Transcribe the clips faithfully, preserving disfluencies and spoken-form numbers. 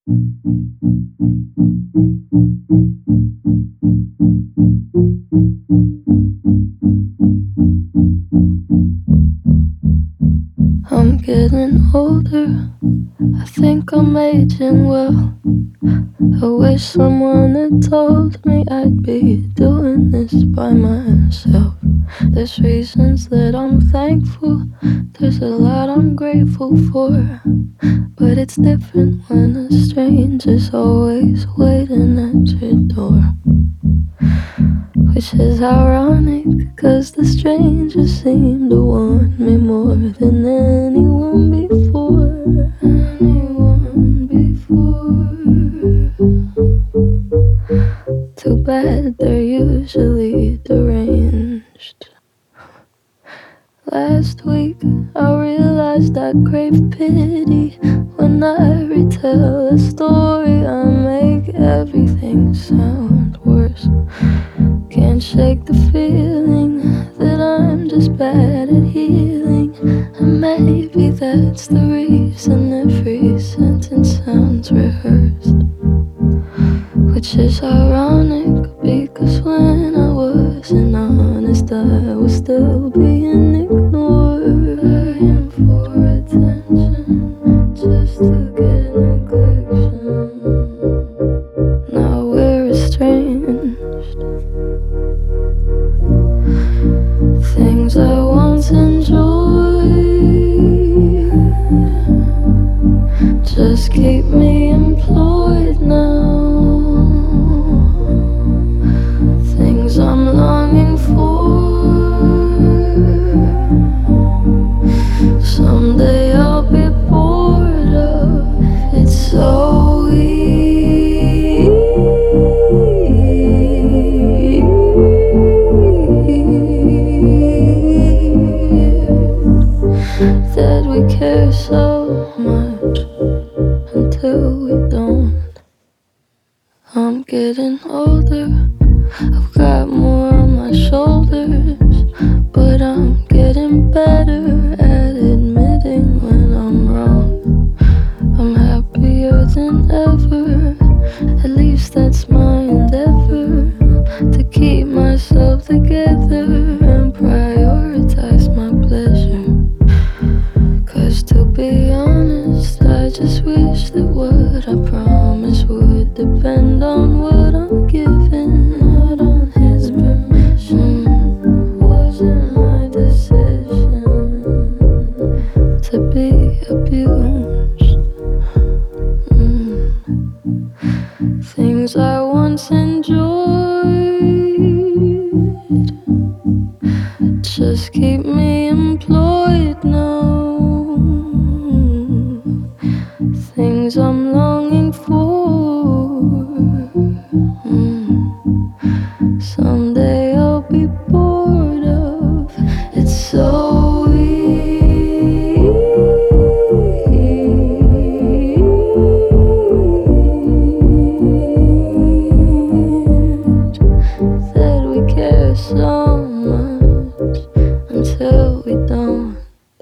I'm getting older, I think I'm aging well. I wish someone had told me I'd be doing this by myself. There's reasons that I'm thankful, there's a lot I'm grateful for. But it's different when a stranger's always waiting at your door. Which is ironic, cause the stranger seemed to want me more than anyone before. Anyone before. Too bad they're usually deranged. Last week I realized I crave pity. When I retell a story, I make everything sound worse. Can't shake the feeling that I'm just bad at healing. And maybe that's the reason every sentence sounds rehearsed. Which is ironic, because when I wasn't honest, I was still being ignored. Dying for attention, just to get neglection. Now we're estranged. Things I once enjoyed just keep me employed now. Things I'm longing for, someday I'll be bored of. It's so easy that we care so much until we don't. I'm getting older, I've got more on my shoulders, but I'm getting better at admitting when I'm wrong. I'm happier than ever, at least that's my endeavor, to keep myself together and prioritize my pleasure. Cause to be honest, I just wish that what I promised would depend on what I'm given, not on his permission. Wasn't my decision to be abused. Mm. Things I once enjoyed just keep me employed now. Things I'm longing for, mm, someday I'll be bored of. It's so weird that we care so much until we don't.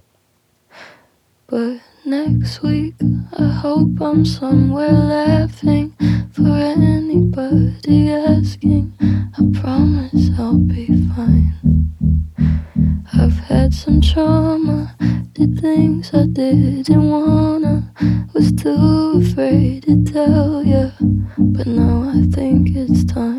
But next week I hope I'm somewhere laughing for anybody asking. I promise I'll be fine. I've had some trauma, did things I didn't wanna, was too afraid to tell ya, but now I think it's time.